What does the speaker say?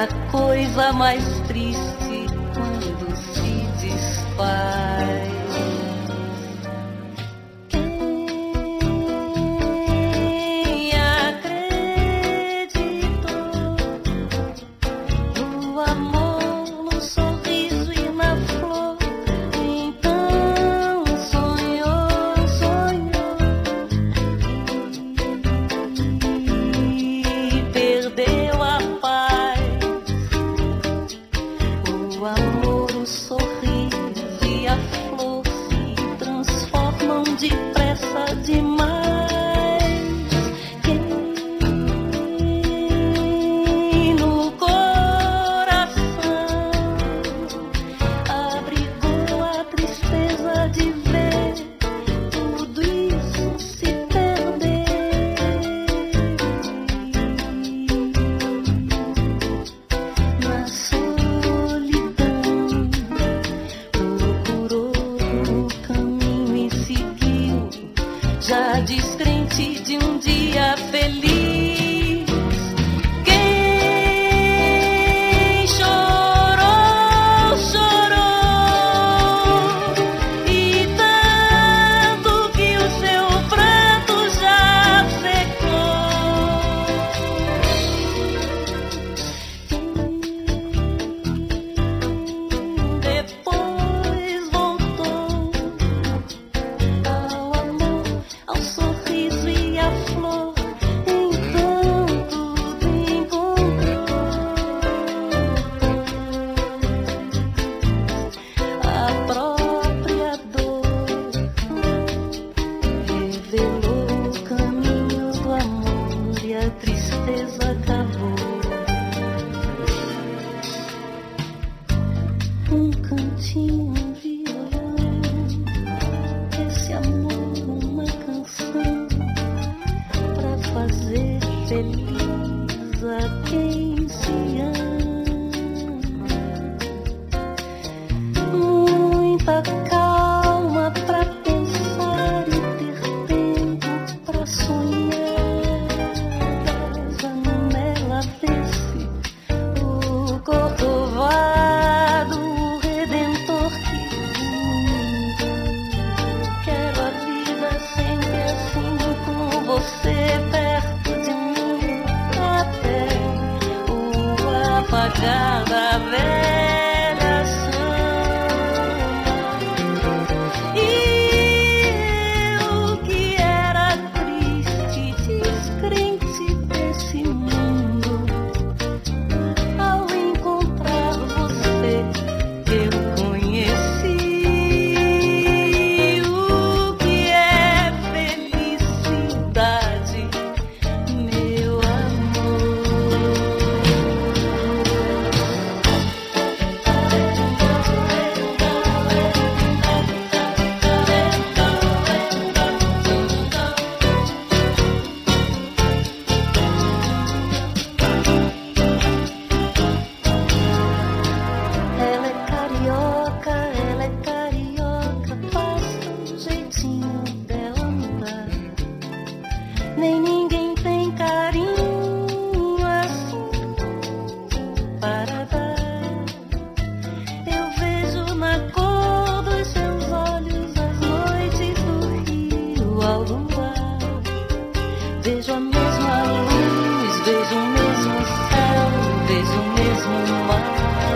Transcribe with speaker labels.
Speaker 1: a coisa mais triste quando se desfaz. Quem acreditou no amor, no sorriso e na flor, então sonhou e perdeu a paz. O amor, o sorriso e a flor se transformam depressa demais. Quem no coração abrigou a tristeza de ver tudo isso se perder. Na solidão procurou o caminho e seguiu, já descrente de um dia feliz. Quem chorou, chorou, e tanto que o seu pranto já secou. Depois voltou ao amor, ao sorriso e à flor, então tudo encontrou. A própria dor revelou o caminho do amor e a tristeza acabou. Um cantinho, um violão, esse amor, uma canção pra fazer feliz a quem se ama. Muita calma pra pensar e ter tempo pra sonhar. A janela vê-se o corcovado, o redentor que lindo. Quero a vida sempre assim, com você perto de mim, até o apagar da velha samba. E eu que era triste, descrente desse mundo, ao encontrar você eu conheci o que é felicidade, meu amor. Ela é carioca, basta um jeitinho dela mudar. Nem ninguém tem carinho assim para dar. Eu vejo na cor dos seus olhos as noites do rio ao luar. Vejo a mesma luz, vejo o mesmo céu, vejo o mesmo mar.